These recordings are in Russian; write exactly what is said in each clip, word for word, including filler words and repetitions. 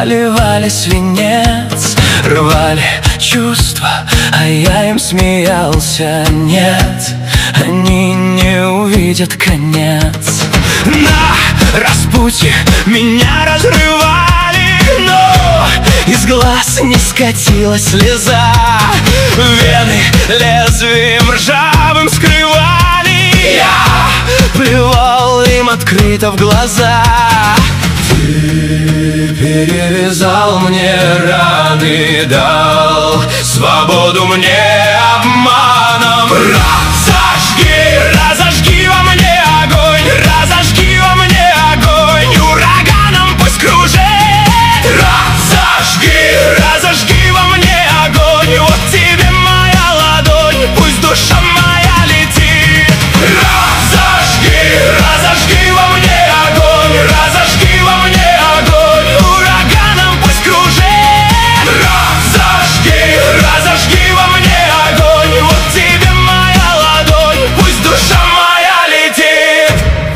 проливали свинец, рвали чувства, а я им смеялся. Нет, они не увидят конец. На распутье меня разрывали, но из глаз не скатилась слеза. Вены лезвием ржавым скрывали, я плевал им открыто в глаза. Ты перевязал мне раны, дал свободу мне обманом. Разожги, разожги во мне огонь, разожги во мне огонь, ураганом пусть кружит. Разожги, разожги во мне огонь, вот тебе моя ладонь, пусть душа моя летит. Разожги, разожги во мне огонь, разожги во мне огонь, ураганом пусть кружит. Разожги, разожги во мне огонь, вот тебе моя ладонь, пусть душа моя летит.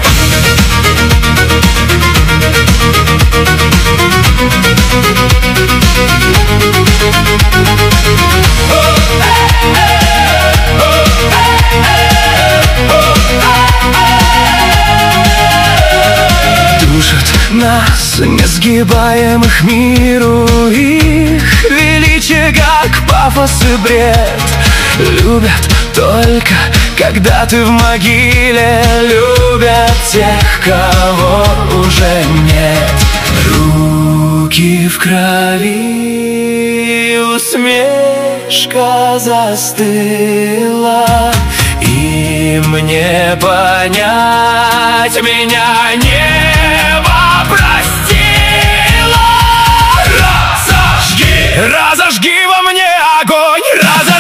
Душат нас, несгибаемых миру, их величие, как пафос и бред. Любят только, когда ты в могиле, любят тех, кого уже нет. Руки в крови, усмешка застыла, и мне понять меня небо простило. Разожги, разожги во мне огонь, разожги.